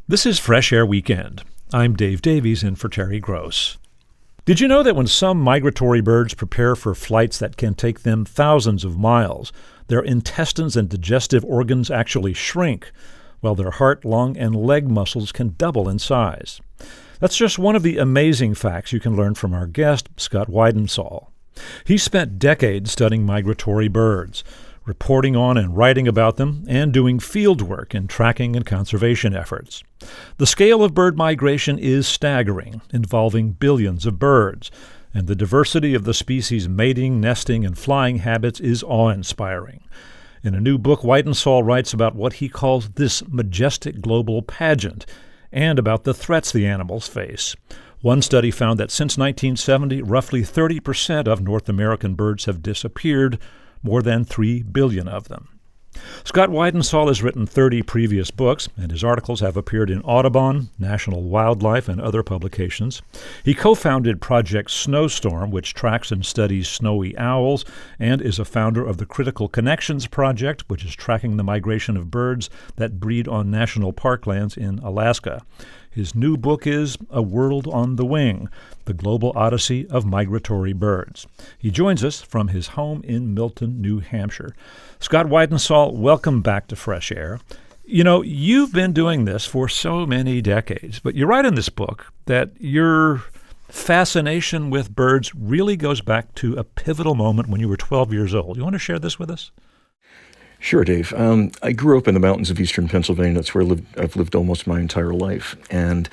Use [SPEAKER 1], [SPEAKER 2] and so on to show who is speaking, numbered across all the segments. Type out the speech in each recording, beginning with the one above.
[SPEAKER 1] This is Fresh Air Weekend. I'm Dave Davies in for Terry Gross. Did you know that when some migratory birds prepare for flights that can take them thousands of miles, their intestines and digestive organs actually shrink, while their heart, lung, and leg muscles can double in size? That's just one of the amazing facts you can learn from our guest, Scott Weidensaul. He spent decades studying migratory birds, reporting on and writing about them, and doing field work in tracking and conservation efforts. The scale of bird migration is staggering, involving billions of birds, and the diversity of the species' mating, nesting, and flying habits is awe-inspiring. In a new book, Weidensaul writes about what he calls this majestic global pageant, and about the threats the animals face. One study found that since 1970, roughly 30% of North American birds have disappeared, more than 3 billion of them. Scott Weidensaul has written 30 previous books, and his articles have appeared in Audubon, National Wildlife, and other publications. He co-founded Project Snowstorm, which tracks and studies snowy owls, and is a founder of the Critical Connections Project, which is tracking the migration of birds that breed on national parklands in Alaska. His new book is A World on the Wing, The Global Odyssey of Migratory Birds. He joins us from his home in Milton, New Hampshire. Scott Weidensaul, welcome back to Fresh Air. You know, you've been doing this for so many decades, but you write in this book that your fascination with birds really goes back to a pivotal moment when you were 12 years old. You want to share this with us?
[SPEAKER 2] Sure, Dave. I grew up in the mountains of eastern Pennsylvania. That's where I've lived almost my entire life. And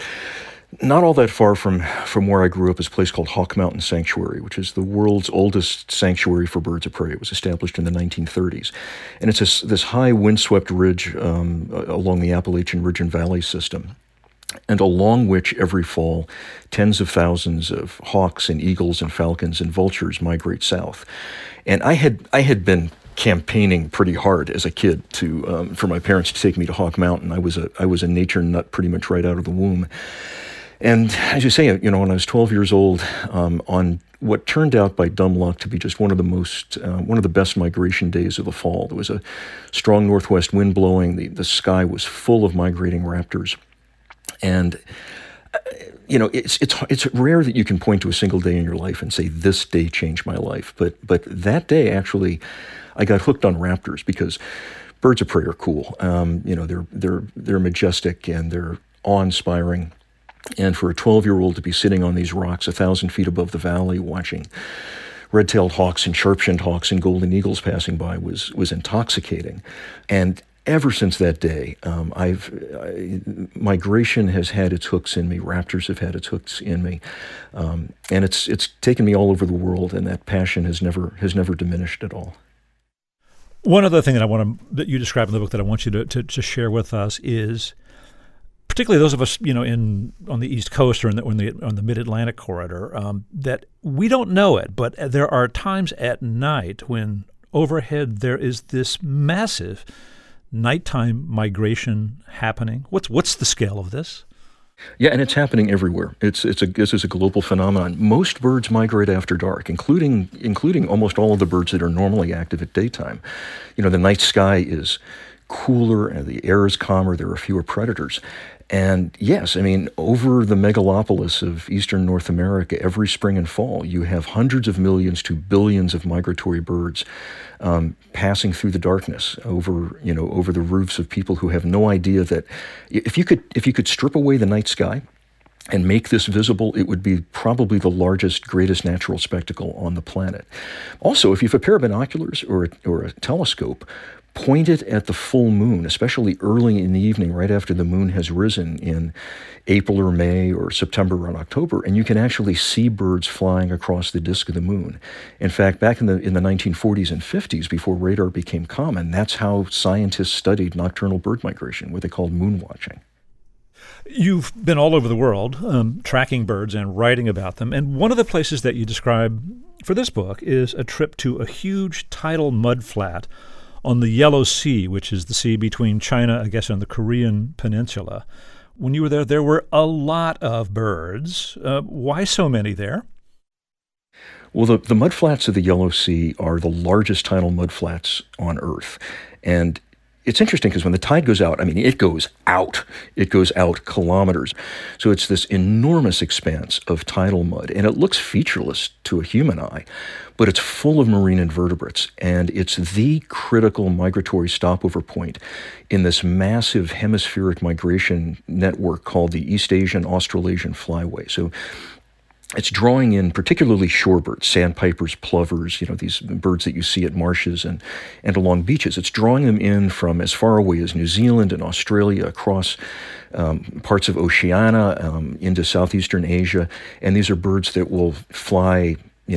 [SPEAKER 2] not all that far from where I grew up is a place called Hawk Mountain Sanctuary, which is the world's oldest sanctuary for birds of prey. It was established in the 1930s. And it's this high windswept ridge along the Appalachian Ridge and Valley system, and along which every fall tens of thousands of hawks and eagles and falcons and vultures migrate south. And I had been campaigning pretty hard as a kid for my parents to take me to Hawk Mountain. I was a nature nut pretty much right out of the womb. And as you say, when I was 12 years old, on what turned out by dumb luck to be just one of the best migration days of the fall, there was a strong northwest wind blowing. The sky was full of migrating raptors, and it's rare that you can point to a single day in your life and say this day changed my life. But that day actually, I got hooked on raptors because birds of prey are cool. They're majestic and they're awe-inspiring. And for a 12-year-old to be sitting on these rocks 1,000 feet above the valley watching red-tailed hawks and sharp-shinned hawks and golden eagles passing by was intoxicating. And ever since that day, migration has had its hooks in me. Raptors have had its hooks in me, and it's taken me all over the world. And that passion has never diminished at all.
[SPEAKER 1] One other thing that you describe in the book that I want you to share with us is, particularly those of us, on the East Coast or on the Mid-Atlantic corridor, that we don't know it, but there are times at night when overhead there is this massive nighttime migration happening. What's the scale of this?
[SPEAKER 2] Yeah, and it's happening everywhere. This is a global phenomenon. Most birds migrate after dark, including almost all of the birds that are normally active at daytime. The night sky is cooler and the air is calmer. There are fewer predators. And yes, over the megalopolis of eastern North America, every spring and fall, you have hundreds of millions to billions of migratory birds passing through the darkness over the roofs of people who have no idea that if you could strip away the night sky and make this visible, it would be probably the largest, greatest natural spectacle on the planet. Also, if you have a pair of binoculars or a telescope, point it at the full moon, especially early in the evening, right after the moon has risen in April or May or September or October, and you can actually see birds flying across the disk of the moon. In fact, back in the 1940s and 50s, before radar became common, that's how scientists studied nocturnal bird migration, what they called moon watching.
[SPEAKER 1] You've been all over the world tracking birds and writing about them, and one of the places that you describe for this book is a trip to a huge tidal mudflat on the Yellow Sea, which is the sea between China, I guess, and the Korean peninsula. When you were there were a lot of birds. Why so many there?
[SPEAKER 2] Well, the mudflats of the Yellow Sea are the largest tidal mudflats on Earth. And it's interesting because when the tide goes out, I mean, it goes out. It goes out kilometers. So it's this enormous expanse of tidal mud, and it looks featureless to a human eye, but it's full of marine invertebrates, and it's the critical migratory stopover point in this massive hemispheric migration network called the East Asian Australasian Flyway. So it's drawing in particularly shorebirds, sandpipers, plovers, these birds that you see at marshes and along beaches. It's drawing them in from as far away as New Zealand and Australia, across parts of Oceania, into southeastern Asia. And these are birds that will fly,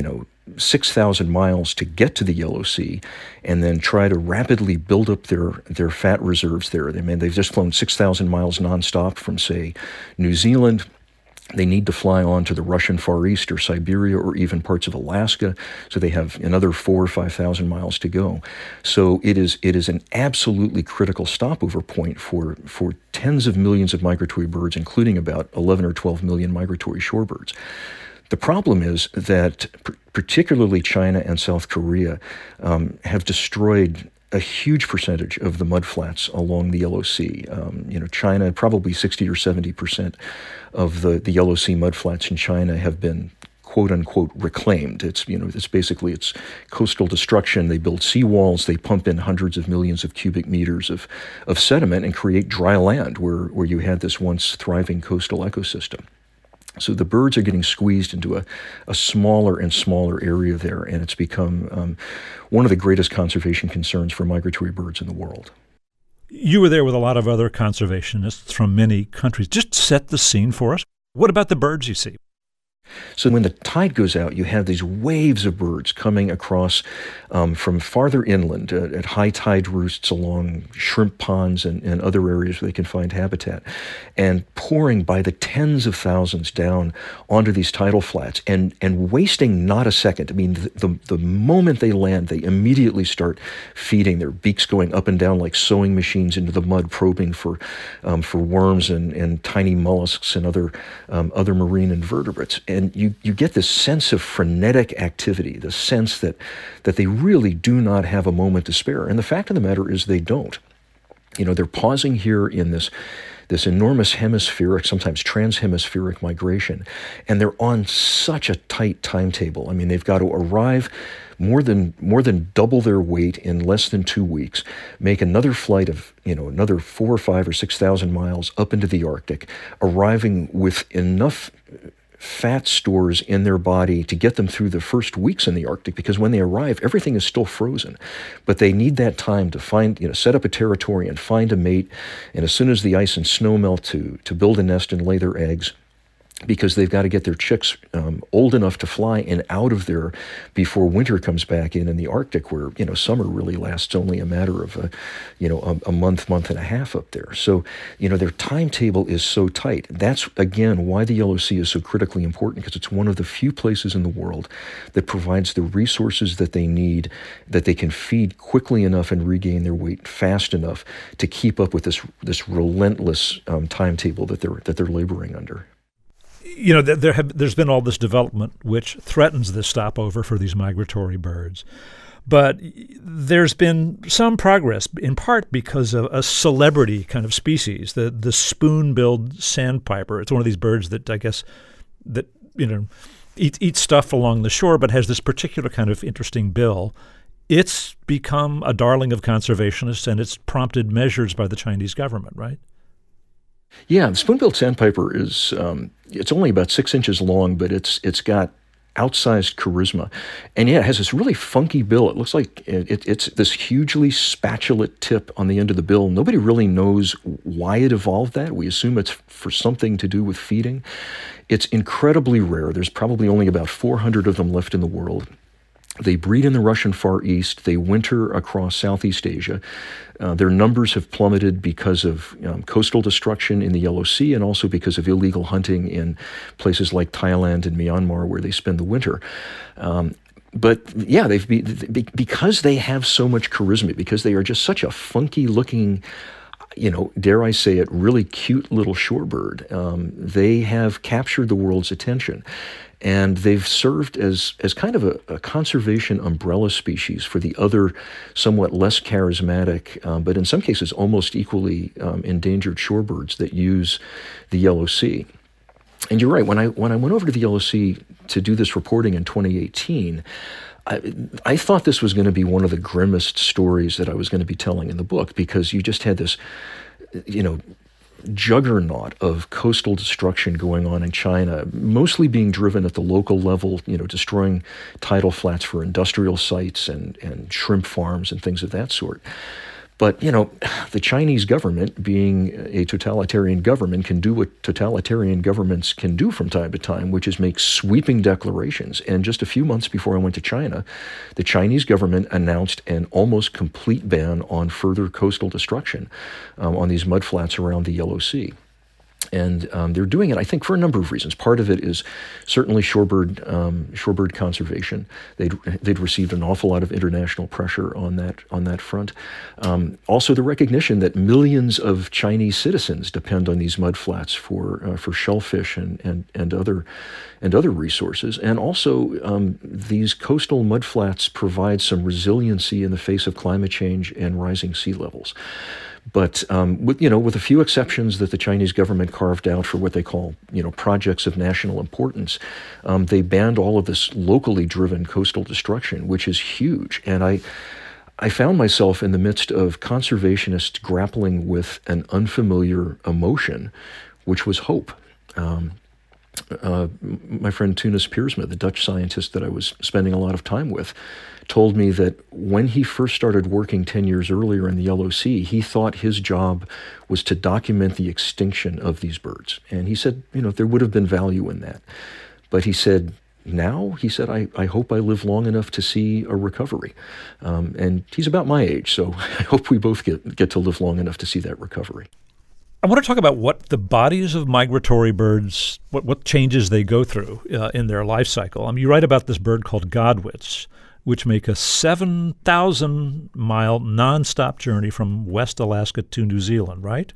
[SPEAKER 2] 6,000 miles to get to the Yellow Sea and then try to rapidly build up their fat reserves there. They've just flown 6,000 miles nonstop from, say, New Zealand. They need to fly on to the Russian Far East or Siberia or even parts of Alaska, so they have another 4,000 or 5,000 miles to go. So it is an absolutely critical stopover point for tens of millions of migratory birds, including about 11 or 12 million migratory shorebirds. The problem is that particularly China and South Korea have destroyed a huge percentage of the mudflats along the Yellow Sea. China, probably 60 or 70% of the Yellow Sea mudflats in China have been quote unquote reclaimed. It's basically coastal destruction. They build seawalls, they pump in hundreds of millions of cubic meters of sediment and create dry land where you had this once thriving coastal ecosystem. So the birds are getting squeezed into a smaller and smaller area there, and it's become one of the greatest conservation concerns for migratory birds in the world.
[SPEAKER 1] You were there with a lot of other conservationists from many countries. Just set the scene for us. What about the birds you see?
[SPEAKER 2] So when the tide goes out, you have these waves of birds coming across from farther inland at high tide roosts along shrimp ponds and other areas where they can find habitat, and pouring by the tens of thousands down onto these tidal flats and wasting not a second. I mean, the moment they land, they immediately start feeding, their beaks going up and down like sewing machines into the mud, probing for worms and tiny mollusks and other marine invertebrates. And you get this sense of frenetic activity, the sense that they really do not have a moment to spare. And the fact of the matter is they don't. They're pausing here in this enormous hemispheric, sometimes transhemispheric migration, and they're on such a tight timetable. I mean, they've got to arrive more than double their weight in less than 2 weeks, make another flight of another 4,000 or 5,000 or 6,000 miles up into the Arctic, arriving with enough fat stores in their body to get them through the first weeks in the Arctic, because when they arrive, everything is still frozen. But they need that time to find, set up a territory and find a mate. And as soon as the ice and snow melt, to build a nest and lay their eggs, because they've got to get their chicks old enough to fly and out of there before winter comes back in the Arctic, where summer really lasts only a matter of a month and a half up there. So their timetable is so tight. That's again why the Yellow Sea is so critically important, because it's one of the few places in the world that provides the resources that they need, that they can feed quickly enough and regain their weight fast enough to keep up with this relentless timetable that they're laboring under.
[SPEAKER 1] There's been all this development which threatens this stopover for these migratory birds. But there's been some progress, in part because of a celebrity kind of species, the spoon-billed sandpiper. It's one of these birds that I guess that eats stuff along the shore, but has this particular kind of interesting bill. It's become a darling of conservationists, and it's prompted measures by the Chinese government, right?
[SPEAKER 2] Yeah, the spoon-billed sandpiper is it's only about 6 inches long, but it's got outsized charisma. And yeah, it has this really funky bill. It looks like it's this hugely spatulate tip on the end of the bill. Nobody really knows why it evolved that. We assume it's for something to do with feeding. It's incredibly rare. There's probably only about 400 of them left in the world. They breed in the Russian Far East. They winter across Southeast Asia. Their numbers have plummeted because of coastal destruction in the Yellow Sea, and also because of illegal hunting in places like Thailand and Myanmar, where they spend the winter. But yeah, because they have so much charisma, because they are just such a funky-looking, dare I say it, really cute little shorebird. They have captured the world's attention. And they've served as kind of a conservation umbrella species for the other somewhat less charismatic, but in some cases almost equally endangered shorebirds that use the Yellow Sea. And you're right, when I went over to the Yellow Sea to do this reporting in 2018, I thought this was going to be one of the grimmest stories that I was going to be telling in the book, because you just had this, juggernaut of coastal destruction going on in China, mostly being driven at the local level, destroying tidal flats for industrial sites and shrimp farms and things of that sort. But, the Chinese government, being a totalitarian government, can do what totalitarian governments can do from time to time, which is make sweeping declarations. And just a few months before I went to China, the Chinese government announced an almost complete ban on further coastal destruction on these mudflats around the Yellow Sea. And they're doing it, I think, for a number of reasons. Part of it is certainly shorebird conservation. They'd received an awful lot of international pressure on that front. Also, the recognition that millions of Chinese citizens depend on these mudflats for shellfish and other resources. And also, these coastal mudflats provide some resiliency in the face of climate change and rising sea levels. But with a few exceptions that the Chinese government carved out for what they call projects of national importance, they banned all of this locally driven coastal destruction, which is huge. And I found myself in the midst of conservationists grappling with an unfamiliar emotion, which was hope. My friend Tunis Piersma, the Dutch scientist that I was spending a lot of time with, told me that when he first started working 10 years earlier in the Yellow Sea, he thought his job was to document the extinction of these birds. And he said, there would have been value in that. But he said, I hope I live long enough to see a recovery. And he's about my age, so I hope we both get to live long enough to see that recovery.
[SPEAKER 1] I want to talk about what the bodies of migratory birds, what changes they go through in their life cycle. You write about this bird called godwits, which make a 7,000-mile nonstop journey from West Alaska to New Zealand, right?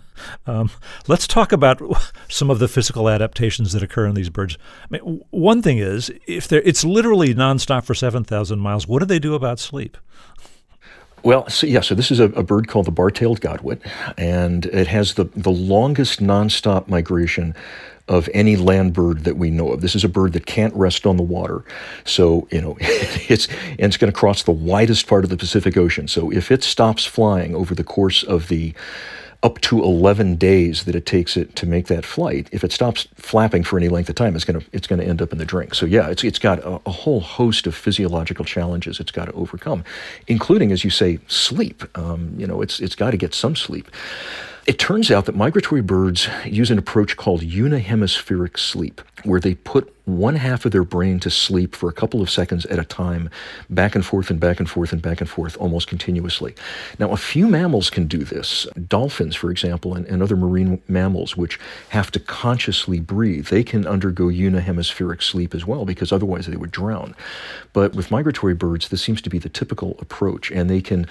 [SPEAKER 1] Let's talk about some of the physical adaptations that occur in these birds. One thing is, it's literally nonstop for 7,000 miles, what do they do about sleep?
[SPEAKER 2] Well, so this is a bird called the bar-tailed godwit, and it has the longest nonstop migration of any land bird that we know of. This is a bird that can't rest on the water. So, it's going to cross the widest part of the Pacific Ocean. So if it stops flying over the course of the up to 11 days that it takes it to make that flight, if it stops flapping for any length of time, it's going to end up in the drink. So it's got a whole host of physiological challenges it's got to overcome, including, as you say, sleep. It's got to get some sleep. It turns out that migratory birds use an approach called unihemispheric sleep, where they put one half of their brain to sleep for a couple of seconds at a time, back and forth and back and forth and back and forth, almost continuously. Now, a few mammals can do this. Dolphins, for example, and other marine mammals, which have to consciously breathe, they can undergo unihemispheric sleep as well, because otherwise they would drown. But with migratory birds, this seems to be the typical approach, and they can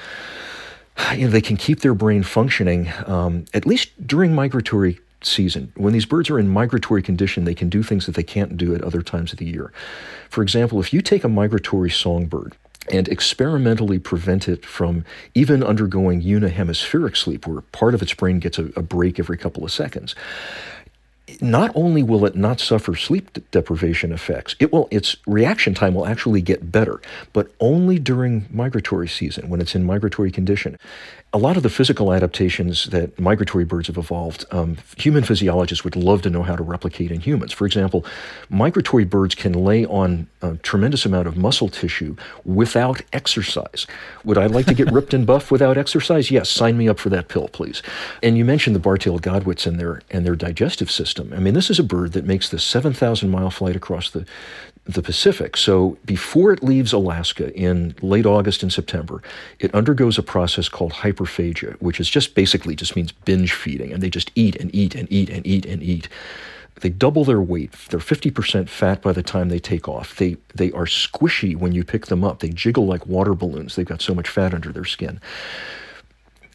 [SPEAKER 2] keep their brain functioning, at least during migratory season. When these birds are in migratory condition, they can do things that they can't do at other times of the year. For example, if you take a migratory songbird and experimentally prevent it from even undergoing unihemispheric sleep, where part of its brain gets a break every couple of seconds, not only will it not suffer sleep deprivation effects, its reaction time will actually get better, but only during migratory season, when it's in migratory condition. A lot of the physical adaptations that migratory birds have evolved, human physiologists would love to know how to replicate in humans. For example, migratory birds can lay on a tremendous amount of muscle tissue without exercise. Would I like to get ripped and buff without exercise? Yes, sign me up for that pill, please. And you mentioned the bar-tailed godwits and their digestive system. This is a bird that makes the 7,000-mile flight across the Pacific. So before it leaves Alaska in late August and September, it undergoes a process called hyperphagia, which is just means binge feeding, and they just eat and eat and eat and eat and eat. They double their weight. They're 50% fat by the time they take off. They are squishy when you pick them up. They jiggle like water balloons. They've got so much fat under their skin.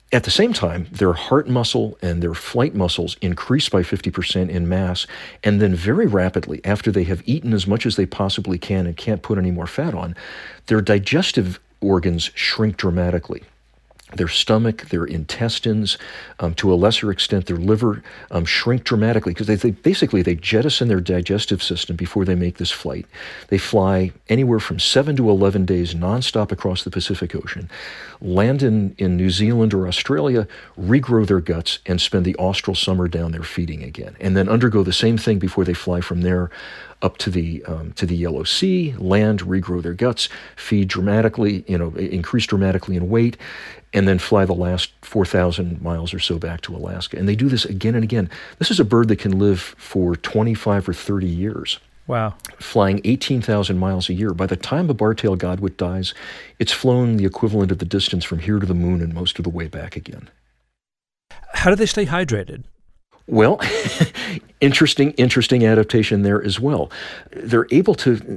[SPEAKER 2] At the same time, their heart muscle and their flight muscles increase by 50% in mass, and then very rapidly, after they have eaten as much as they possibly can and can't put any more fat on, their digestive organs shrink dramatically. Their stomach, their intestines, to a lesser extent their liver, shrink dramatically because they jettison their digestive system before they make this flight. They fly anywhere from 7 to 11 days nonstop across the Pacific Ocean, land in New Zealand or Australia, regrow their guts, and spend the austral summer down there feeding again, and then undergo the same thing before they fly from there up to the Yellow Sea, land, regrow their guts, feed dramatically, increase dramatically in weight, and then fly the last 4,000 miles or so back to Alaska. And they do this again and again. This is a bird that can live for 25 or 30 years.
[SPEAKER 1] Wow.
[SPEAKER 2] Flying 18,000 miles a year. By the time a bar-tailed godwit dies, it's flown the equivalent of the distance from here to the moon and most of the way back again.
[SPEAKER 1] How do they stay hydrated?
[SPEAKER 2] Well, interesting adaptation there as well. They're able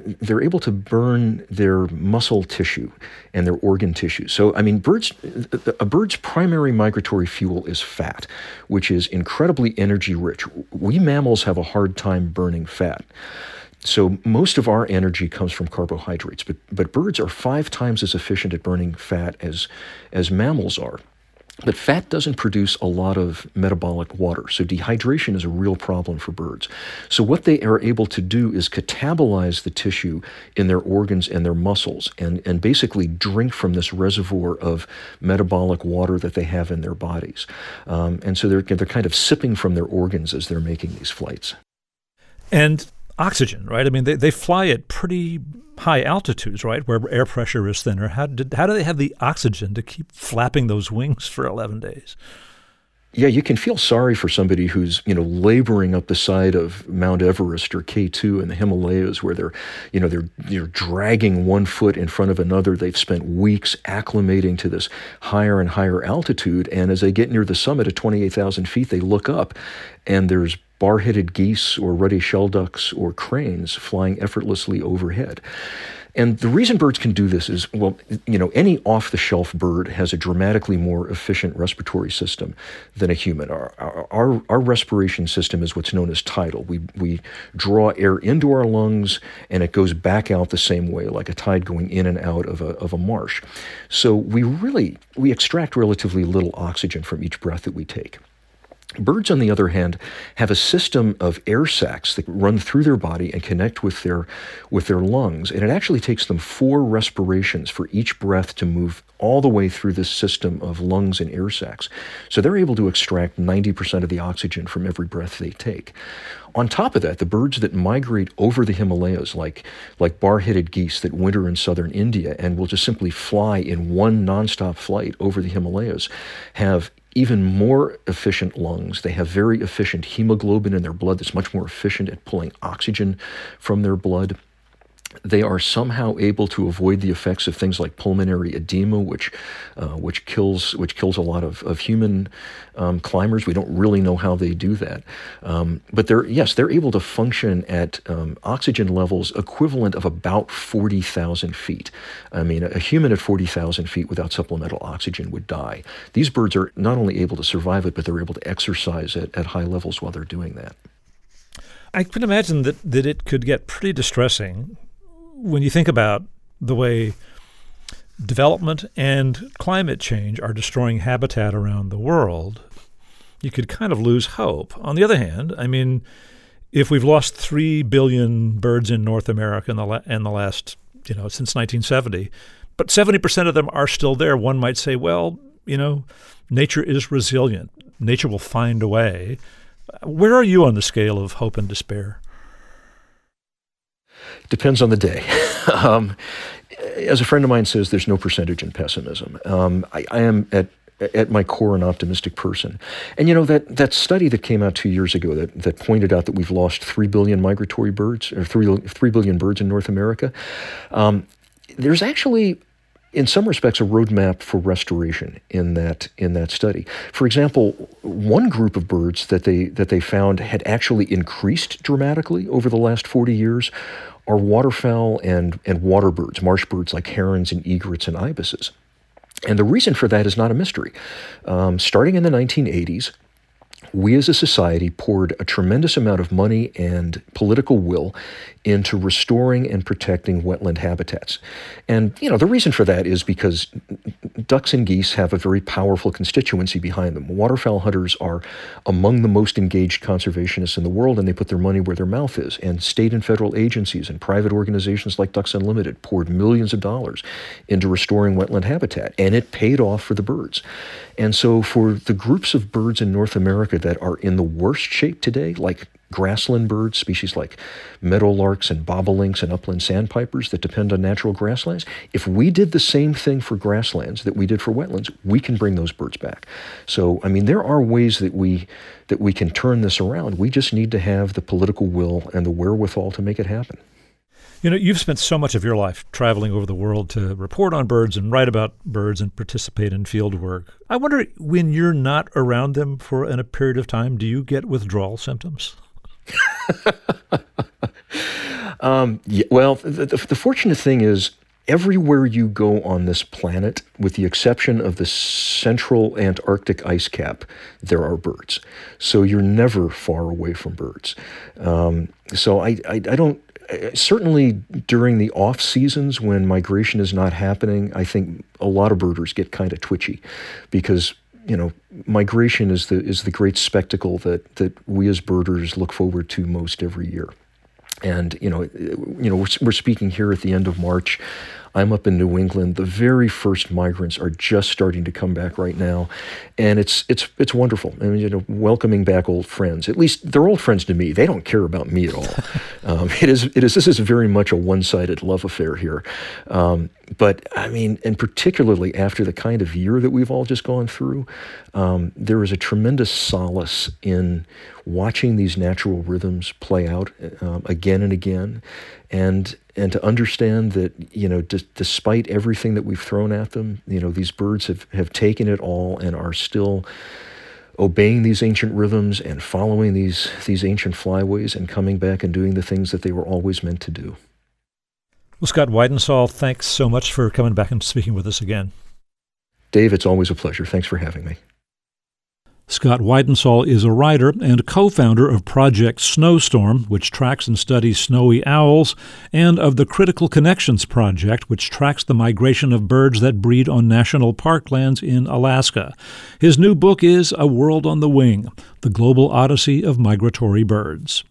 [SPEAKER 2] to burn their muscle tissue and their organ tissue. So, a bird's primary migratory fuel is fat, which is incredibly energy rich. We mammals have a hard time burning fat. So most of our energy comes from carbohydrates, but birds are 5 times as efficient at burning fat as mammals are. But fat doesn't produce a lot of metabolic water, so dehydration is a real problem for birds. So what they are able to do is catabolize the tissue in their organs and their muscles and basically drink from this reservoir of metabolic water that they have in their bodies. And so they're kind of sipping from their organs as they're making these flights.
[SPEAKER 1] And oxygen, right? They fly at pretty high altitudes, right, where air pressure is thinner. How do they have the oxygen to keep flapping those wings for 11 days?
[SPEAKER 2] Yeah, you can feel sorry for somebody who's, laboring up the side of Mount Everest or K2 in the Himalayas, where they're dragging one foot in front of another. They've spent weeks acclimating to this higher and higher altitude, and as they get near the summit at 28,000 feet, they look up, and there's bar-headed geese or ruddy shelducks or cranes flying effortlessly overhead. And the reason birds can do this is, any off-the-shelf bird has a dramatically more efficient respiratory system than a human. Our respiration system is what's known as tidal. We draw air into our lungs, and it goes back out the same way, like a tide going in and out of a marsh. So we extract relatively little oxygen from each breath that we take. Birds, on the other hand, have a system of air sacs that run through their body and connect with their lungs, and it actually takes them 4 respirations for each breath to move all the way through this system of lungs and air sacs. So they're able to extract 90% of the oxygen from every breath they take. On top of that, the birds that migrate over the Himalayas, like bar-headed geese that winter in southern India and will just simply fly in one nonstop flight over the Himalayas, have even more efficient lungs. They have very efficient hemoglobin in their blood that's much more efficient at pulling oxygen from their blood. They are somehow able to avoid the effects of things like pulmonary edema, which kills a lot of human climbers. We don't really know how they do that, but they're able to function at oxygen levels equivalent of about 40,000 feet. A human at 40,000 feet without supplemental oxygen would die. These birds are not only able to survive it, but they're able to exercise at high levels while they're doing that.
[SPEAKER 1] I can imagine that it could get pretty distressing when you think about the way development and climate change are destroying habitat around the world. You could kind of lose hope. On the other hand, if we've lost 3 billion birds in North America in the last, since 1970, but 70% of them are still there, one might say, well, nature is resilient. Nature will find a way. Where are you on the scale of hope and despair?
[SPEAKER 2] Depends on the day. As a friend of mine says, there's no percentage in pessimism. I am at my core an optimistic person. And that study that came out 2 years ago that pointed out that we've lost 3 billion migratory birds, or 3 billion birds in North America, there's actually, in some respects, a roadmap for restoration in that study. For example, one group of birds that they found had actually increased dramatically over the last 40 years are waterfowl and water birds, marsh birds like herons and egrets and ibises. And the reason for that is not a mystery. Starting in the 1980s, we as a society poured a tremendous amount of money and political will into restoring and protecting wetland habitats. And, the reason for that is because ducks and geese have a very powerful constituency behind them. Waterfowl hunters are among the most engaged conservationists in the world, and they put their money where their mouth is. And state and federal agencies and private organizations like Ducks Unlimited poured millions of dollars into restoring wetland habitat, and it paid off for the birds. And so for the groups of birds in North America that are in the worst shape today, like grassland birds, species like meadowlarks and bobolinks and upland sandpipers that depend on natural grasslands, if we did the same thing for grasslands that we did for wetlands, we can bring those birds back. So, there are ways that we can turn this around. We just need to have the political will and the wherewithal to make it happen.
[SPEAKER 1] You've spent so much of your life traveling over the world to report on birds and write about birds and participate in field work. I wonder, when you're not around them for a period of time, do you get withdrawal symptoms?
[SPEAKER 2] Well, the fortunate thing is, everywhere you go on this planet, with the exception of the central Antarctic ice cap, there are birds. So you're never far away from birds. So I don't. Certainly during the off seasons when migration is not happening, I think a lot of birders get kind of twitchy, because migration is the great spectacle that we as birders look forward to most every year. And we're speaking here at the end of March. I'm up in New England. The very first migrants are just starting to come back right now, and it's wonderful. Welcoming back old friends. At least they're old friends to me. They don't care about me at all. This is very much a one-sided love affair here. But and particularly after the kind of year that we've all just gone through, there is a tremendous solace in watching these natural rhythms play out again and again, and to understand that despite everything that we've thrown at them, these birds have taken it all and are still obeying these ancient rhythms and following these ancient flyways and coming back and doing the things that they were always meant to do.
[SPEAKER 1] Well, Scott Weidensaul, thanks so much for coming back and speaking with us again.
[SPEAKER 2] Dave, it's always a pleasure. Thanks for having me.
[SPEAKER 1] Scott Weidensaul is a writer and co-founder of Project Snowstorm, which tracks and studies snowy owls, and of the Critical Connections Project, which tracks the migration of birds that breed on national parklands in Alaska. His new book is A World on the Wing, The Global Odyssey of Migratory Birds.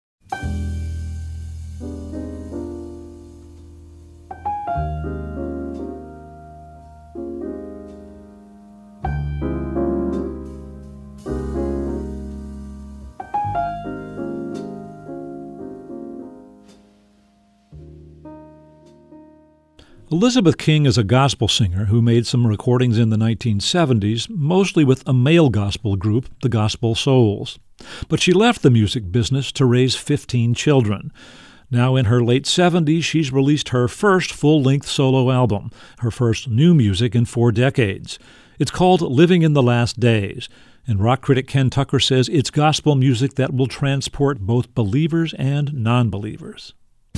[SPEAKER 1] Elizabeth King is a gospel singer who made some recordings in the 1970s, mostly with a male gospel group, the Gospel Souls. But she left the music business to raise 15 children. Now in her late 70s, she's released her first full-length solo album, her first new music in 4 decades. It's called Living in the Last Days, and rock critic Ken Tucker says it's gospel music that will transport both believers and non-believers.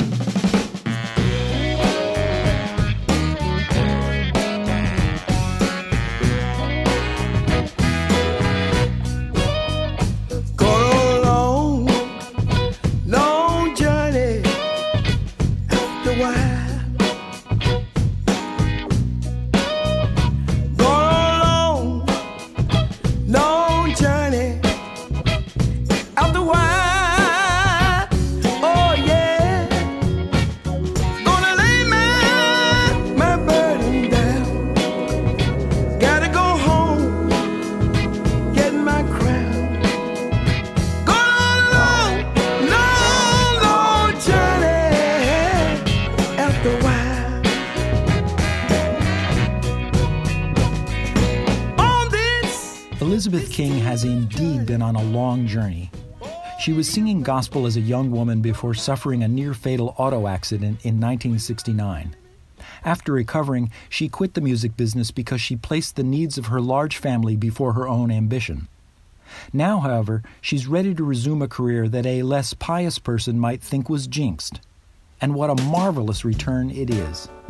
[SPEAKER 3] Elizabeth King has indeed been on a long journey. She was singing gospel as a young woman before suffering a near-fatal auto accident in 1969. After recovering, she quit the music business because she placed the needs of her large family before her own ambition. Now, however, she's ready to resume a career that a less pious person might think was jinxed. And what a marvelous return it is.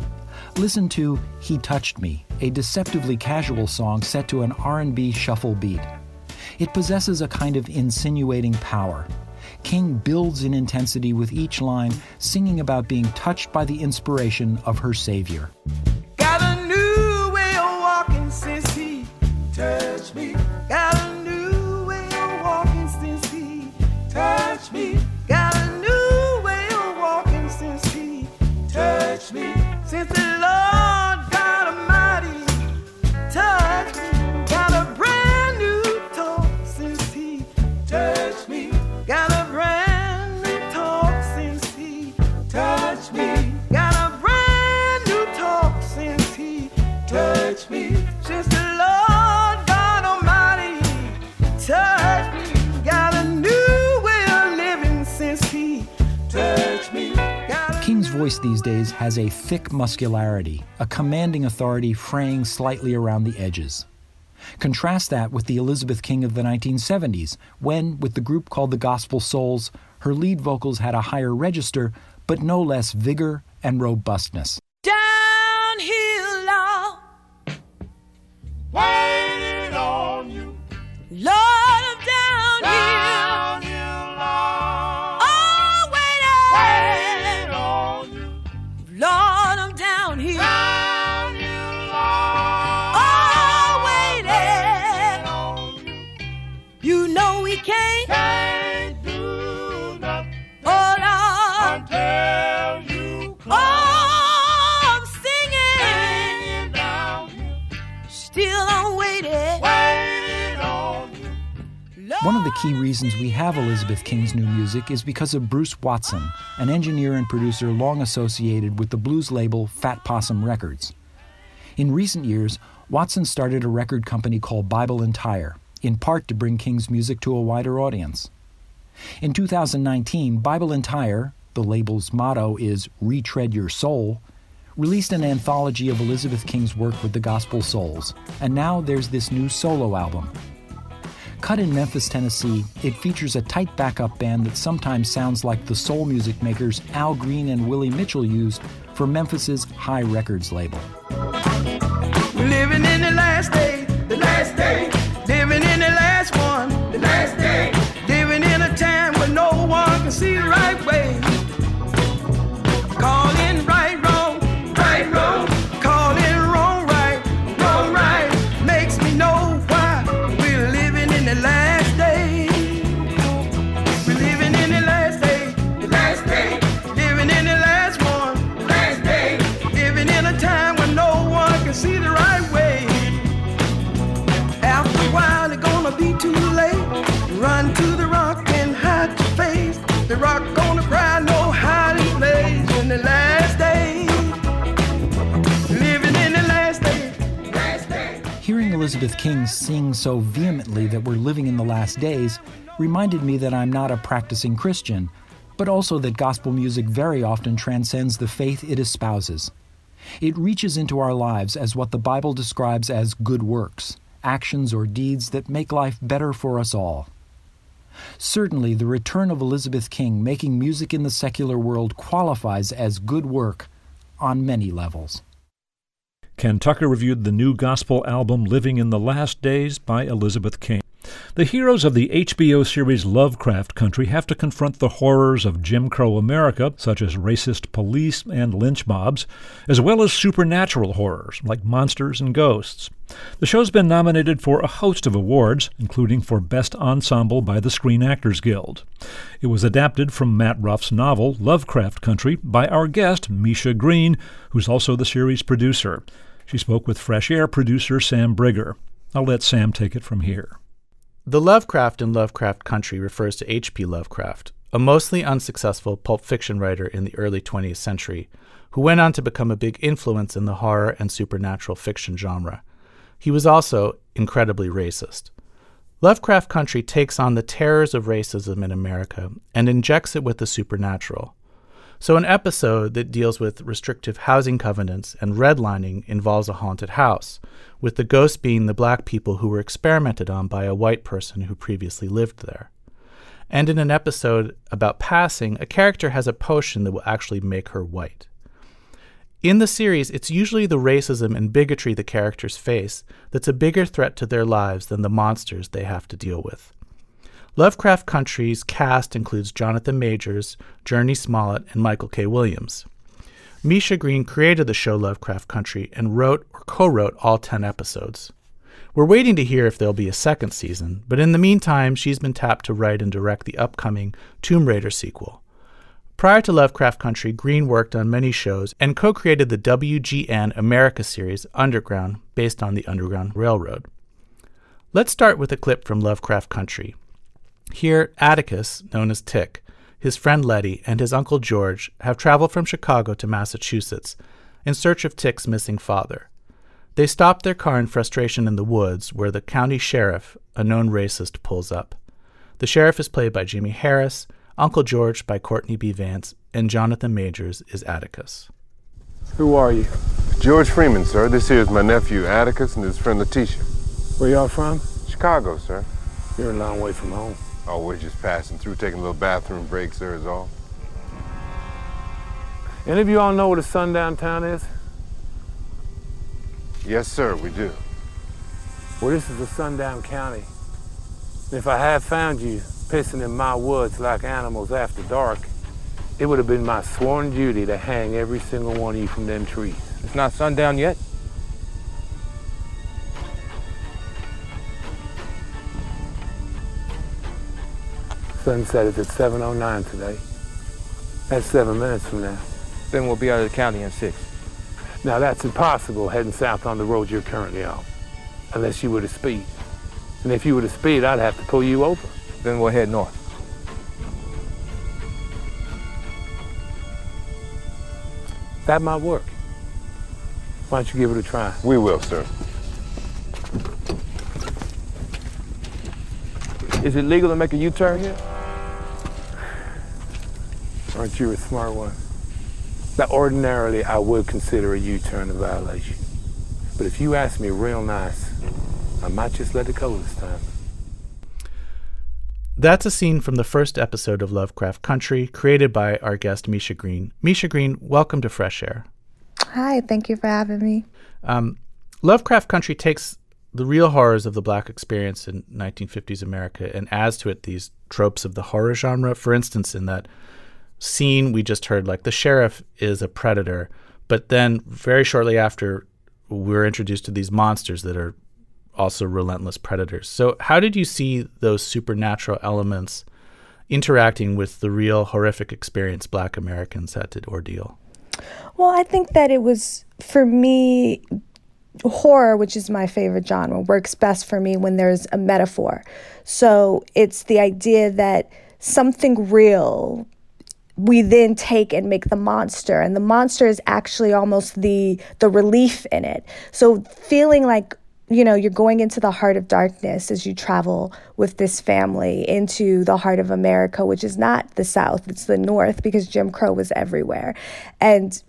[SPEAKER 3] Listen to He Touched Me, a deceptively casual song set to an R&B shuffle beat. It possesses a kind of insinuating power. King builds in intensity with each line, singing about being touched by the inspiration of her Savior.
[SPEAKER 4] Got a new way of walking since he touched me. Got a new way of walking since he touched me. Got a new way of walking since he touched me. Since the Lord God Almighty touched me. Got a brand new talk since he touched me. Got a brand new talk since he touched me. Got a brand new talk since he touched me. Since the Lord God Almighty touched me. Got a new way of living since he touched me.
[SPEAKER 3] King's voice these days has a thick muscularity, a commanding authority fraying slightly around the edges. Contrast that with the Elizabeth King of the 1970s, when, with the group called the Gospel Souls, her lead vocals had a higher register, but no less vigor and robustness.
[SPEAKER 4] Downhill, Lord, waiting on you. Lord, I'm downhill, Lord, oh, waiting on you. Lord, I'm downhill, Lord, oh, waiting on you. You know we can't do nothing, oh, Lord, until you come. Oh, I'm singing down here, still I'm waiting on you.
[SPEAKER 3] One of the key reasons we have Elizabeth King's new music is because of Bruce Watson, an engineer and producer long associated with the blues label Fat Possum Records. In recent years, Watson started a record company called Bible and Tire, in part to bring King's music to a wider audience. In 2019, Bible and Tire, the label's motto is Retread Your Soul, released an anthology of Elizabeth King's work with the Gospel Souls, and now there's this new solo album. Cut in Memphis, Tennessee, it features a tight backup band that sometimes sounds like the soul music makers Al Green and Willie Mitchell used for Memphis's High Records label.
[SPEAKER 4] We're living in the last day, living in the last one, the last day, living in a time when no one can see the right way. Calling right, wrong, calling wrong, right, makes me know why we're living in the last day. We're living in the last day, living in the last one, the last day, living in a time when no one can see the right way. After a while, it's gonna be too late. Run to the rock and hide your face. The rock gonna cry, no hiding place in the last day. Living in the last day.
[SPEAKER 3] Hearing Elizabeth King sing so vehemently that we're living in the last days reminded me that I'm not a practicing Christian, but also that gospel music very often transcends the faith it espouses. It reaches into our lives as what the Bible describes as good works, actions or deeds that make life better for us all. Certainly, the return of Elizabeth King making music in the secular world qualifies as good work on many levels.
[SPEAKER 1] Ken Tucker reviewed the new gospel album Living in the Last Days by Elizabeth King. The heroes of the HBO series Lovecraft Country have to confront the horrors of Jim Crow America, such as racist police and lynch mobs, as well as supernatural horrors like monsters and ghosts. The show's been nominated for a host of awards, including for Best Ensemble by the Screen Actors Guild. It was adapted from Matt Ruff's novel Lovecraft Country by our guest, Misha Green, who's also the series producer. She spoke with Fresh Air producer Sam Brigger. I'll let Sam take it from here.
[SPEAKER 5] The Lovecraft in Lovecraft Country refers to H.P. Lovecraft, a mostly unsuccessful pulp fiction writer in the early 20th century, who went on to become a big influence in the horror and supernatural fiction genre. He was also incredibly racist. Lovecraft Country takes on the terrors of racism in America and injects it with the supernatural. So an episode that deals with restrictive housing covenants and redlining involves a haunted house, with the ghosts being the black people who were experimented on by a white person who previously lived there. And in an episode about passing, a character has a potion that will actually make her white. In the series, it's usually the racism and bigotry the characters face that's a bigger threat to their lives than the monsters they have to deal with. Lovecraft Country's cast includes Jonathan Majors, Jurnee Smollett, and Michael K. Williams. Misha Green created the show Lovecraft Country and wrote or co-wrote all 10 episodes. We're waiting to hear if there'll be a second season, but in the meantime, she's been tapped to write and direct the upcoming Tomb Raider sequel. Prior to Lovecraft Country, Green worked on many shows and co-created the WGN America series Underground, based on the Underground Railroad. Let's start with a clip from Lovecraft Country. Here, Atticus, known as Tick, his friend Letty, and his uncle George have traveled from Chicago to Massachusetts in search of Tick's missing father. They stop their car in frustration in the woods, where the county sheriff, a known racist, pulls up. The sheriff is played by Jimmy Harris, Uncle George by Courtney B. Vance, and Jonathan Majors is Atticus.
[SPEAKER 6] Who are you?
[SPEAKER 7] George Freeman, sir. This here is my nephew, Atticus, and his friend Letitia.
[SPEAKER 6] Where y'all from?
[SPEAKER 7] Chicago, sir.
[SPEAKER 6] You're a long way from home.
[SPEAKER 7] Oh, we're just passing through, taking a little bathroom break, sir, is all.
[SPEAKER 6] Any of you all know what a sundown town is?
[SPEAKER 7] Yes, sir, we do.
[SPEAKER 6] Well, this is a sundown county. And if I had found you pissing in my woods like animals after dark, it would have been my sworn duty to hang every single one of you from them trees.
[SPEAKER 8] It's not sundown yet.
[SPEAKER 6] Sunset is at 7:09 today. That's 7 minutes from now.
[SPEAKER 8] Then we'll be out of the county in 6.
[SPEAKER 6] Now that's impossible heading south on the road you're currently on, unless you were to speed. And if you were to speed, I'd have to pull you over.
[SPEAKER 8] Then we'll head north.
[SPEAKER 6] That might work. Why don't you give it a try?
[SPEAKER 7] We will, sir.
[SPEAKER 8] Is it legal to make a U-turn here?
[SPEAKER 6] Aren't you a smart one? Now, ordinarily, I would consider a U-turn a violation. But if you ask me real nice, I might just let it go this time.
[SPEAKER 5] That's a scene from the first episode of Lovecraft Country, created by our guest, Misha Green. Misha Green, welcome to Fresh Air.
[SPEAKER 9] Hi, thank you for having me.
[SPEAKER 5] Lovecraft Country takes the real horrors of the Black experience in 1950s America and adds to it these tropes of the horror genre. For instance, in that scene we just heard, like, the sheriff is a predator, but then very shortly after, we're introduced to these monsters that are also relentless predators. So how did you see those supernatural elements interacting with the real horrific experience Black Americans had to ordeal?
[SPEAKER 9] Well, I think that it was, for me, horror, which is my favorite genre, works best for me when there's a metaphor. So it's the idea that something real we then take and make the monster, and the monster is actually almost the relief in it. So feeling like, you know, you're going into the heart of darkness as you travel with this family into the heart of America, which is not the South, it's the North, because Jim Crow was everywhere. And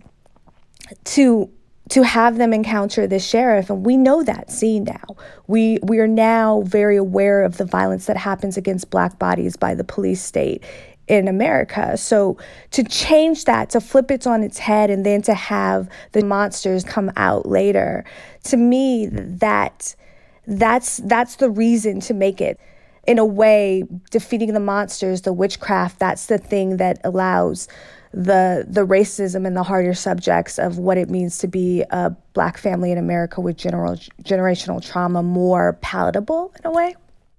[SPEAKER 9] to have them encounter the sheriff, and we know that scene now. We are now very aware of the violence that happens against Black bodies by the police state in America. So to change that, to flip it on its head, and then to have the monsters come out later, to me, that's the reason to make it. In a way, defeating the monsters, the witchcraft, that's the thing that allows the racism and the harder subjects of what it means to be a Black family in America with generational trauma more palatable in a way.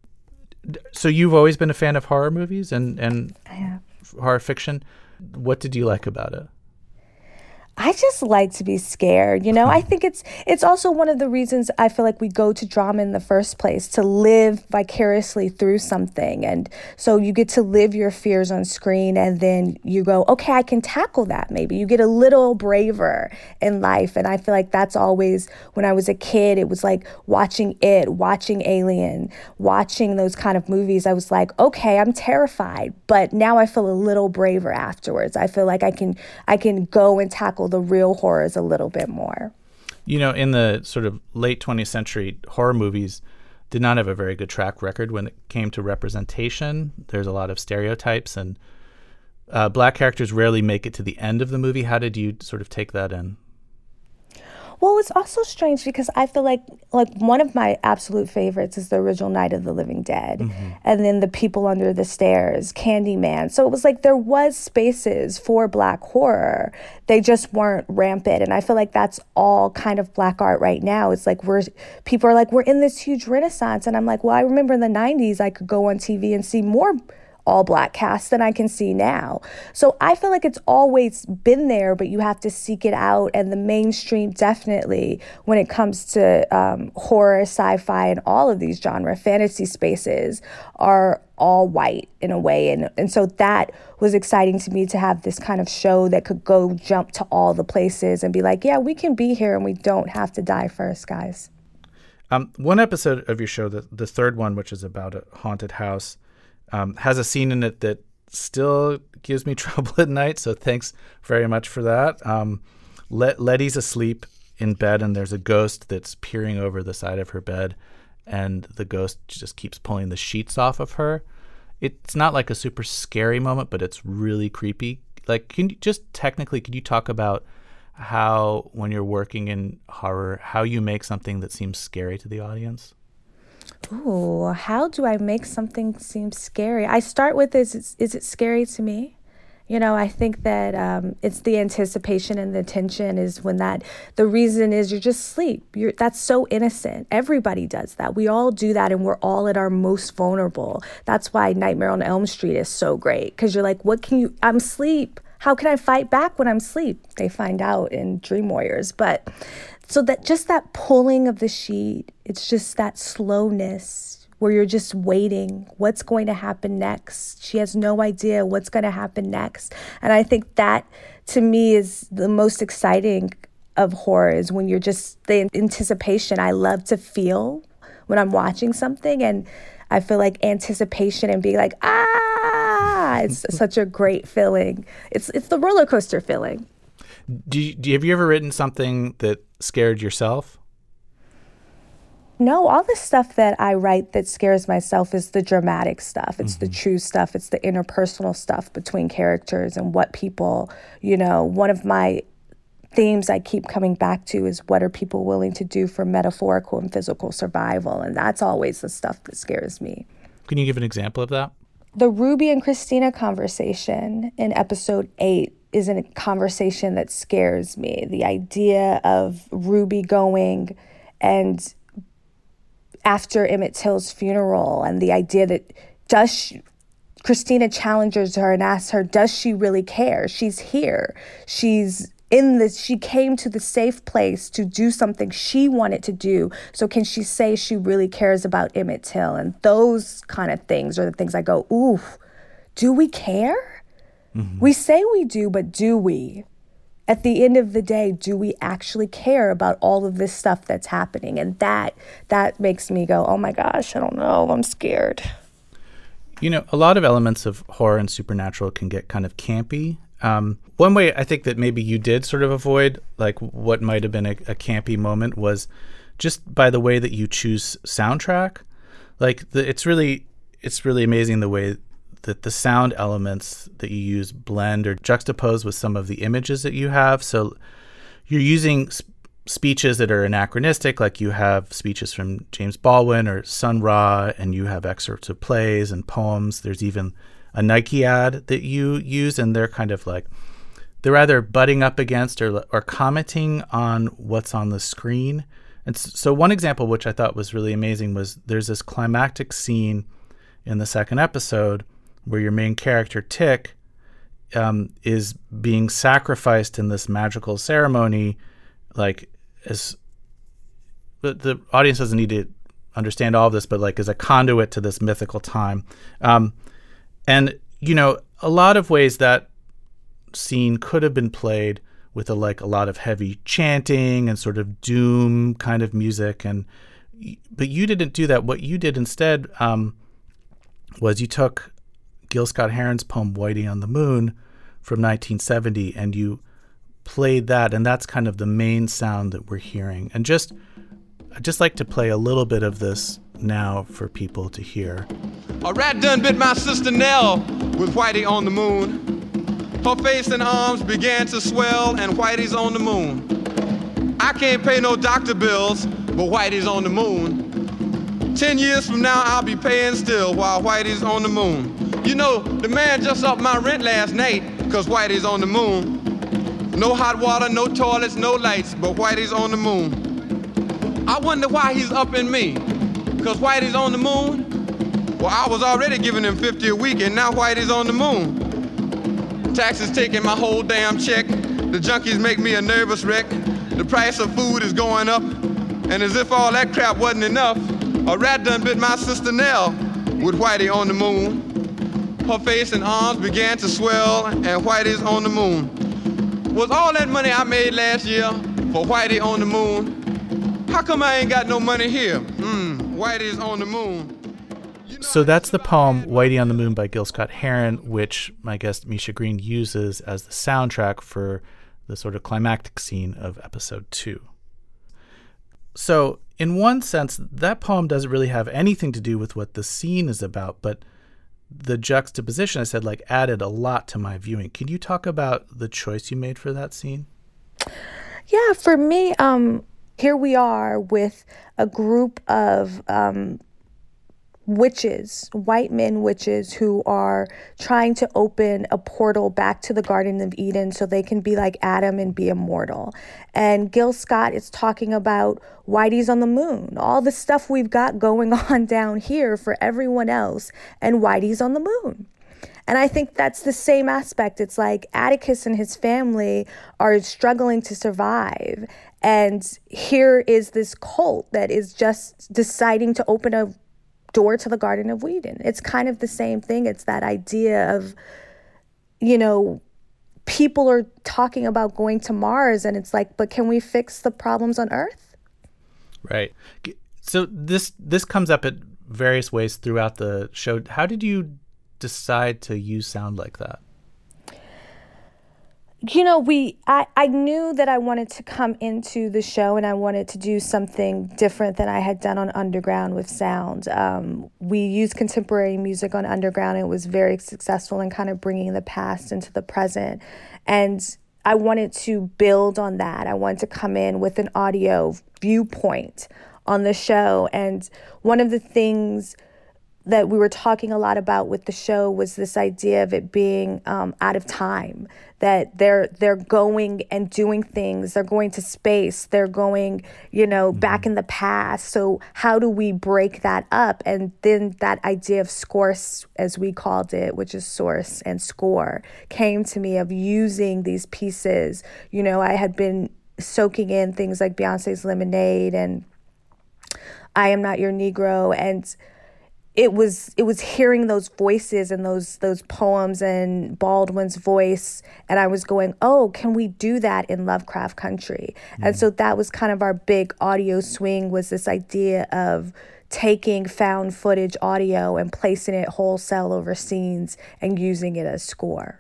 [SPEAKER 5] So you've always been a fan of horror movies and
[SPEAKER 9] I have.
[SPEAKER 5] Horror fiction. What did you like about it?
[SPEAKER 9] I just like to be scared, you know? I think it's also one of the reasons I feel like we go to drama in the first place, to live vicariously through something. And so you get to live your fears on screen, and then you go, okay, I can tackle that maybe. You get a little braver in life. And I feel like that's always, when I was a kid, it was like watching watching Alien, watching those kind of movies. I was like, okay, I'm terrified, but now I feel a little braver afterwards. I feel like I can go and tackle the real horrors a little bit more.
[SPEAKER 5] You know, in the sort of late 20th century, horror movies did not have a very good track record when it came to representation. There's a lot of stereotypes, and Black characters rarely make it to the end of the movie. How did you sort of take that in?
[SPEAKER 9] Well, it's also strange because I feel like one of my absolute favorites is the original Night of the Living Dead, and then The People Under the Stairs, Candyman. So it was like there was spaces for Black horror. They just weren't rampant, and I feel like that's all kind of Black art right now. It's like people are like, we're in this huge renaissance, and I'm like, well, I remember in the 90s I could go on TV and see more all Black cast than I can see now. So I feel like it's always been there, but you have to seek it out. And the mainstream, definitely, when it comes to horror, sci-fi, and all of these genre fantasy spaces, are all white in a way. And so that was exciting to me, to have this kind of show that could go jump to all the places and be like, yeah, we can be here and we don't have to die first, guys.
[SPEAKER 5] One episode of your show, the third one, which is about a haunted house, has a scene in it that still gives me trouble at night, so thanks very much for that. Letty's asleep in bed, and there's a ghost that's peering over the side of her bed, and the ghost just keeps pulling the sheets off of her. It's not like a super scary moment, but it's really creepy. Like, can you talk about how, when you're working in horror, how you make something that seems scary to the audience?
[SPEAKER 9] Ooh, how do I make something seem scary? I start with, is it scary to me? You know, I think that it's the anticipation and the tension is when the reason is you're just asleep. That's so innocent. Everybody does that. We all do that, and we're all at our most vulnerable. That's why Nightmare on Elm Street is so great, because you're like, I'm asleep. How can I fight back when I'm asleep? They find out in Dream Warriors. But so that pulling of the sheet, it's just that slowness where you're just waiting. What's going to happen next? She has no idea what's going to happen next. And I think that, to me, is the most exciting of horror, is when you're just, the anticipation. I love to feel when I'm watching something, and I feel like anticipation and being like, it's such a great feeling. It's the roller coaster feeling.
[SPEAKER 5] Have you ever written something that scared yourself?
[SPEAKER 9] No, all the stuff that I write that scares myself is the dramatic stuff. It's the true stuff. It's the interpersonal stuff between characters and what people, one of my themes I keep coming back to is, what are people willing to do for metaphorical and physical survival? And that's always the stuff that scares me.
[SPEAKER 5] Can you give an example of that?
[SPEAKER 9] The Ruby and Christina conversation in episode 8 is a conversation that scares me. The idea of Ruby going and after Emmett Till's funeral, and the idea that Christina challenges her and asks her, does she really care? She's here. She came to the safe place to do something she wanted to do. So can she say she really cares about Emmett Till? And those kind of things are the things I go, ooh, do we care? Mm-hmm. We say we do, but do we? At the end of the day, do we actually care about all of this stuff that's happening? And that makes me go, oh my gosh, I don't know, I'm scared.
[SPEAKER 5] A lot of elements of horror and supernatural can get kind of campy. One way I think that maybe you did sort of avoid, like, what might have been a campy moment was just by the way that you choose soundtrack. Like, it's really amazing the way that the sound elements that you use blend or juxtapose with some of the images that you have. So you're using speeches that are anachronistic, like you have speeches from James Baldwin or Sun Ra, and you have excerpts of plays and poems. There's even a Nike ad that you use, and they're kind of like, they're either butting up against or commenting on what's on the screen. And so one example, which I thought was really amazing, was there's this climactic scene in the second episode where your main character, Tick, is being sacrificed in this magical ceremony, but the audience doesn't need to understand all of this, but like as a conduit to this mythical time. And, a lot of ways that scene could have been played with a lot of heavy chanting and sort of doom kind of music. But you didn't do that. What you did instead was you took Gil Scott-Heron's poem, Whitey on the Moon, from 1970, and you played that. And that's kind of the main sound that we're hearing. And I'd just like to play a little bit of this now for people to hear.
[SPEAKER 10] A rat done bit my sister Nell with Whitey on the moon. Her face and arms began to swell, and Whitey's on the moon. I can't pay no doctor bills, but Whitey's on the moon. 10 years from now, I'll be paying still while Whitey's on the moon. You know, the man just upped my rent last night, cause Whitey's on the moon. No hot water, no toilets, no lights, but Whitey's on the moon. I wonder why he's upping me, cause Whitey's on the moon? Well, I was already giving him $50 a week, and now Whitey's on the moon. Taxes taking my whole damn check. The junkies make me a nervous wreck. The price of food is going up, and as if all that crap wasn't enough, a rat done bit my sister Nell with Whitey on the moon. Her face and arms began to swell, and Whitey's on the moon. Was all that money I made last year for Whitey on the moon? How come I ain't got no money here? Whitey's on the moon.
[SPEAKER 5] So that's the poem Whitey on the Moon by Gil Scott-Heron, which my guest Misha Green uses as the soundtrack for the sort of climactic scene of episode 2. So in one sense, that poem doesn't really have anything to do with what the scene is about, but the juxtaposition, I said, like, added a lot to my viewing. Can you talk about the choice you made for that scene?
[SPEAKER 9] Yeah, for me, here we are with a group of witches, white men witches, who are trying to open a portal back to the Garden of Eden so they can be like Adam and be immortal. And Gil Scott is talking about Whitey's on the moon, all the stuff we've got going on down here for everyone else, and Whitey's on the moon. And I think that's the same aspect. It's like Atticus and his family are struggling to survive. And here is this cult that is just deciding to open a door to the Garden of Eden. It's kind of the same thing. It's that idea of, you know, people are talking about going to Mars, and it's like, but can we fix the problems on Earth?
[SPEAKER 5] Right. So this comes up at various ways throughout the show. How did you decide to use sound like that?
[SPEAKER 9] You know, I knew that I wanted to come into the show and I wanted to do something different than I had done on Underground with sound. We used contemporary music on Underground, and it was very successful in kind of bringing the past into the present. And I wanted to build on that. I wanted to come in with an audio viewpoint on the show. And one of the things that we were talking a lot about with the show was this idea of it being out of time, that they're going and doing things, they're going to space, they're going, you know, back in the past. So how do we break that up? And then that idea of scorce, as we called it, which is source and score, came to me, of using these pieces. You know, I had been soaking in things like Beyonce's Lemonade and I Am Not Your Negro, and it was hearing those voices and those poems and Baldwin's voice, and I was going, oh, can we do that in Lovecraft Country? And so that was kind of our big audio swing, was this idea of taking found footage audio and placing it wholesale over scenes and using it as score.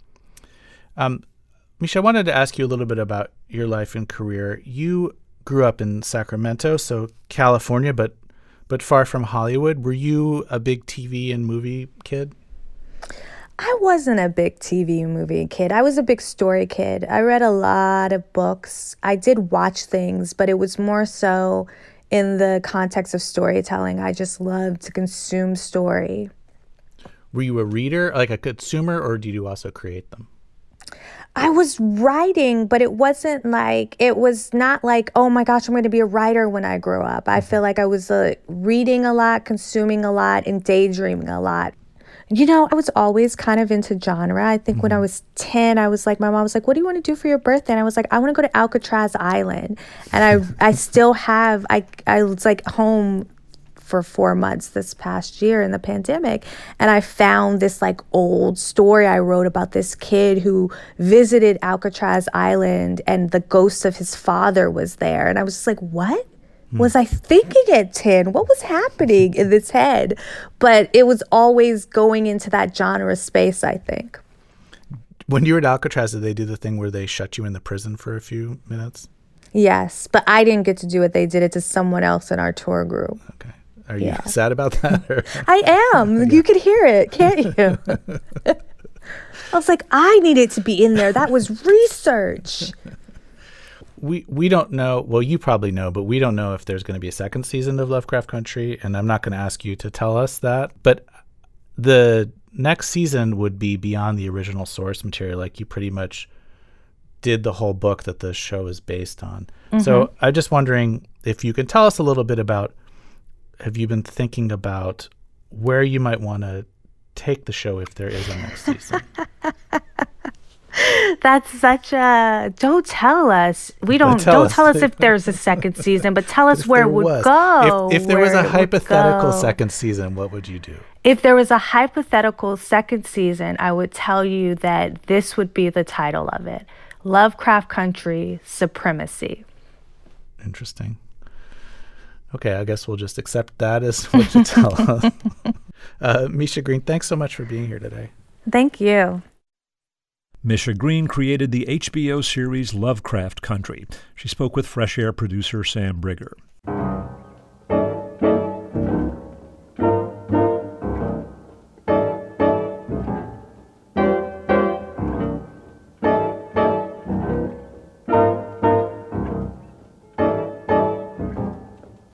[SPEAKER 5] Misha, I wanted to ask you a little bit about your life and career. You grew up in Sacramento, so California, but far from Hollywood. Were you a big TV and movie kid?
[SPEAKER 9] I wasn't a big TV and movie kid. I was a big story kid. I read a lot of books. I did watch things, but it was more so in the context of storytelling. I just loved to consume story.
[SPEAKER 5] Were you a reader, like a consumer, or did you also create them?
[SPEAKER 9] I was writing, but it was not like, oh my gosh, I'm going to be a writer when I grow up. I feel like I was reading a lot, consuming a lot, and daydreaming a lot. You know, I was always kind of into genre. I think when I was 10, I was like, my mom was like, what do you want to do for your birthday? And I was like, I want to go to Alcatraz Island. And I still have, I was like home for 4 months this past year in the pandemic, and I found this like old story I wrote about this kid who visited Alcatraz Island and the ghost of his father was there. And I was just like, what was I thinking at 10? What was happening in this head? But it was always going into that genre space, I think.
[SPEAKER 5] When you were at Alcatraz, did they do the thing where they shut you in the prison for a few minutes?
[SPEAKER 9] Yes, but I didn't get to do it. They did it to someone else in our tour group.
[SPEAKER 5] Okay. Are you sad about that? Or?
[SPEAKER 9] I am. Okay. You could hear it, can't you? I was like, I needed to be in there. That was research.
[SPEAKER 5] we don't know. Well, you probably know, but we don't know if there's going to be a second season of Lovecraft Country, and I'm not going to ask you to tell us that. But the next season would be beyond the original source material. Like, you pretty much did the whole book that the show is based on. Mm-hmm. So I'm just wondering if you can tell us a little bit about, have you been thinking about where you might want to take the show if there is a next season?
[SPEAKER 9] That's such a, don't tell us. Don't tell us if there's a second season, but tell us where it would go.
[SPEAKER 5] If there was a hypothetical second season, what would you do?
[SPEAKER 9] If there was a hypothetical second season, I would tell you that this would be the title of it: Lovecraft Country Supremacy.
[SPEAKER 5] Interesting. Okay, I guess we'll just accept that as what you tell us. Misha Green, thanks so much for being here today.
[SPEAKER 9] Thank you.
[SPEAKER 1] Misha Green created the HBO series Lovecraft Country. She spoke with Fresh Air producer Sam Brigger.